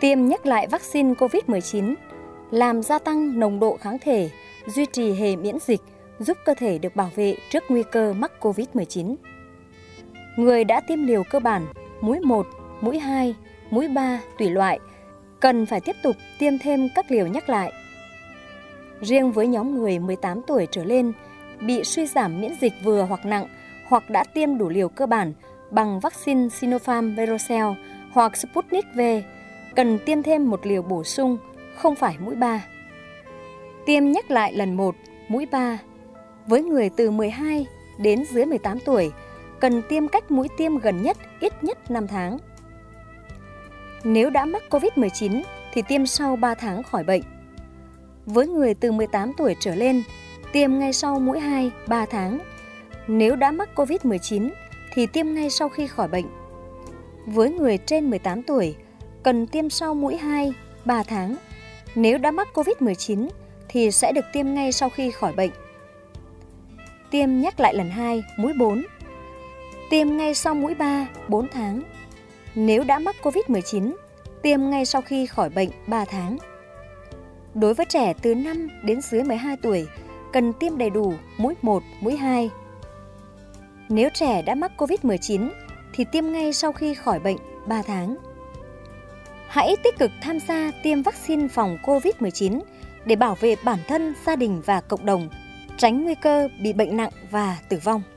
Tiêm nhắc lại vaccine COVID-19 làm gia tăng nồng độ kháng thể, duy trì hệ miễn dịch, giúp cơ thể được bảo vệ trước nguy cơ mắc COVID-19. Người đã tiêm liều cơ bản, mũi 1, mũi 2, mũi 3 tùy loại, cần phải tiếp tục tiêm thêm các liều nhắc lại. Riêng với nhóm người 18 tuổi trở lên, bị suy giảm miễn dịch vừa hoặc nặng, hoặc đã tiêm đủ liều cơ bản bằng vaccine Sinopharm Verocell hoặc Sputnik V, cần tiêm thêm một liều bổ sung, không phải mũi 3. Tiêm nhắc lại lần 1, mũi 3. Với người từ 12 đến dưới 18 tuổi, cần tiêm cách mũi tiêm gần nhất ít nhất 5 tháng. Nếu đã mắc COVID-19 thì tiêm sau 3 tháng khỏi bệnh. Với người từ 18 tuổi trở lên, tiêm ngay sau mũi 2 3 tháng. Nếu đã mắc COVID-19 thì tiêm ngay sau khi khỏi bệnh. Với người trên 18 tuổi, cần tiêm sau mũi 2 3 tháng. Nếu đã mắc COVID-19 thì sẽ được tiêm ngay sau khi khỏi bệnh. Tiêm nhắc lại lần 2, mũi 4. Tiêm ngay sau mũi 3 4 tháng. Nếu đã mắc COVID-19, tiêm ngay sau khi khỏi bệnh 3 tháng. Đối với trẻ từ 5 đến dưới 12 tuổi, cần tiêm đầy đủ mũi 1, mũi 2. Nếu trẻ đã mắc COVID-19 thì tiêm ngay sau khi khỏi bệnh 3 tháng. Hãy tích cực tham gia tiêm vaccine phòng COVID-19 để bảo vệ bản thân, gia đình và cộng đồng, tránh nguy cơ bị bệnh nặng và tử vong.